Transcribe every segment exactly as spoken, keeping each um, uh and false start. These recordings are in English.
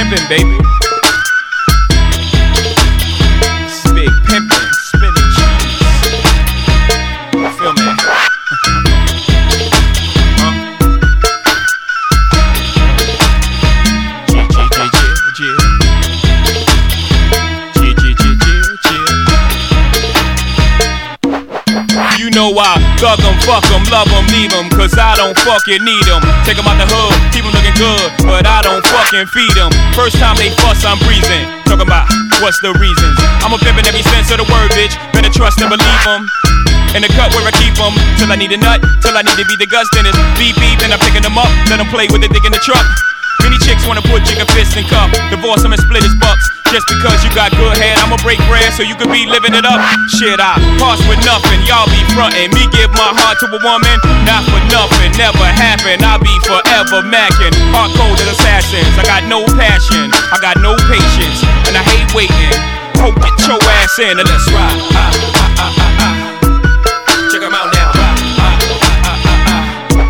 pimpin', baby. It's big pimpin', spinning cheese. You feel me? Huh? G, G, G, G, G. G, G, G, G, G. You know I thug 'em, fuck 'em, love 'em, leave 'em, cause I don't fucking need 'em. Take 'em out the hood, keep 'em looking good, but I don't fucking feed 'em. First time they fuss, I'm breezing. Talking about what's the reasons. I'm a pimpin' every sense of the word, bitch. Better trust and believe 'em. In the cut where I keep 'em, till I need a nut, till I need to be the guts, then it's beep beep, and I'm picking 'em up, let 'em play with the dick in the truck. Many chicks wanna put Jigga fist in cup, divorce him and split his bucks. Just because you got good head, I'ma break bread so you could be living it up. Shit, I pass with nothing, y'all be frontin'. Me give my heart to a woman, not for nothing, never happen. I'll be forever mackin', hard-coded assassins. I got no passion, I got no patience, and I hate waiting. Hope get your ass in and let's ride. Ah, ah, ah, ah, ah. Check 'em out now. Ah, ah, ah, ah, ah, ah.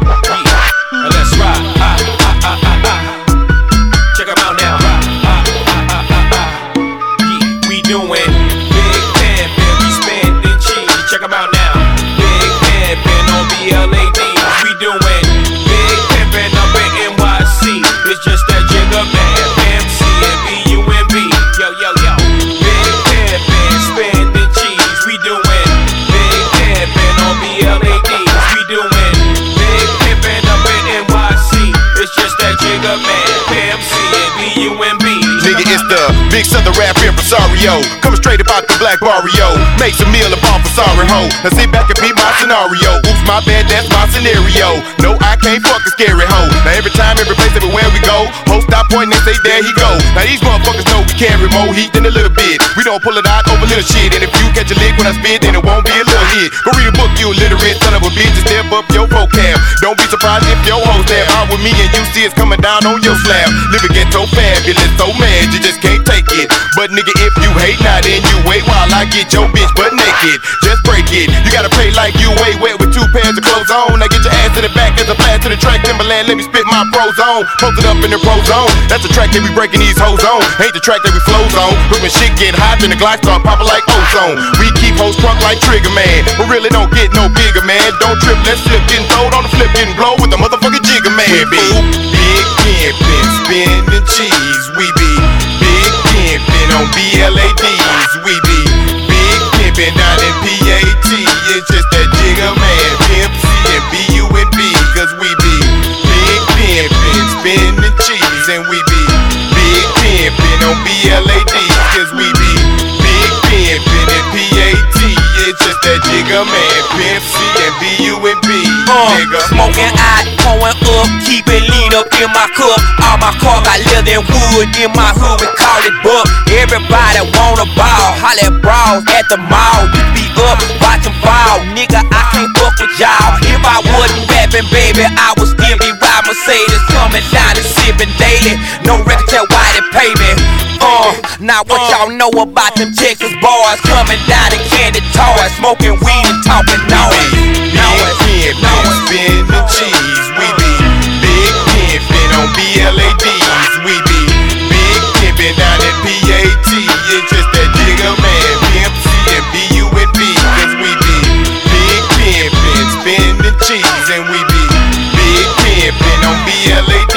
Yeah. Let's ride. Ah, ah, ah, ah, ah. Check 'em out now. Ah, ah, ah, ah, ah. Yeah. We doing big pimpin', we spending cheese. Check 'em out now. Big pimpin' on B L A D. We doing big pimpin' up in N Y C. It's just that Jigga man, M C and B U M B. Yo, yo, yo. Big pimpin', spending cheese. We doing big pimpin' on B L A D. We doing big pimpin' up in N Y C. It's just that Jigga man, M C and B U M B. Nigga, it's the big southern rap impresario. Coming straight about the black barrio. Makes a meal upon for sorry ho. Now sit back and beat my scenario. Oops, my bad, that's my scenario. No, I can't fuck a scary hoe. Now every time, every place, everywhere we go, hoes stop pointing and say, there he go. Now these motherfuckers know we carry more heat than a little bit. We don't pull it out over little shit. And if you catch a lick when I spit, then it won't be a little hit. Go read a book, you illiterate son of a bitch, and step up your vocab. Don't be surprised if your hoes there out with me and you see it's coming down on your slab. Living ghetto fabulous, so mad you just can't take it. But nigga, if you hate, now then you wait while I get your bitch butt naked. Just break it. You gotta pay like you way wet with two pairs of clothes on. Now get your ass to the back as a blast to the track. Timberland, let me spit my pros on. Posted up in the pro zone. That's the track that we breaking these hoes on. Ain't the track that we flows on. But when shit get hot, then the glide start popping like ozone. We keep hoes crunk like Trigger Man, but really don't get no bigger, man. Don't trip, let's slip, getting throwed on the flip, getting blow with the motherfucking Jigga man. We be big pimpin', spinning cheese. We be big pimpin' on B L A Ds. We be big pimpin' down in P A T. It's just that Jigga man, Pimp C and B U N B. Cause we be big pimpin', spinning cheese. And we be big pimpin' on B L A Ds. Cause we be big pimpin' in P A T. It's just that Jigga man, Pimp C and B U N B. Uh, smoking out, pouring up, keep it lean up in my cup. All my car got leather and wood. In my hood we call it buck. Everybody wanna ball, holla at bras at the mall. You be up, watch them fall. Nigga, I can't fuck with y'all. If I wasn't rapping, baby, I would still be riding Mercedes, coming down and sipping daily. No record tell why they pay me. Uh, now what y'all know about them Texas boys coming down in candy toys, smoking weed and talking noise. Noise, noise, spinning cheese. We be big pimpin' on B L A Ds. We be big pimpin' down at P A T. It's just that Jigga man, Pimp C and B U N B. Cause we be big pimpin', spinning cheese. And we be big pimpin' on B L A Ds.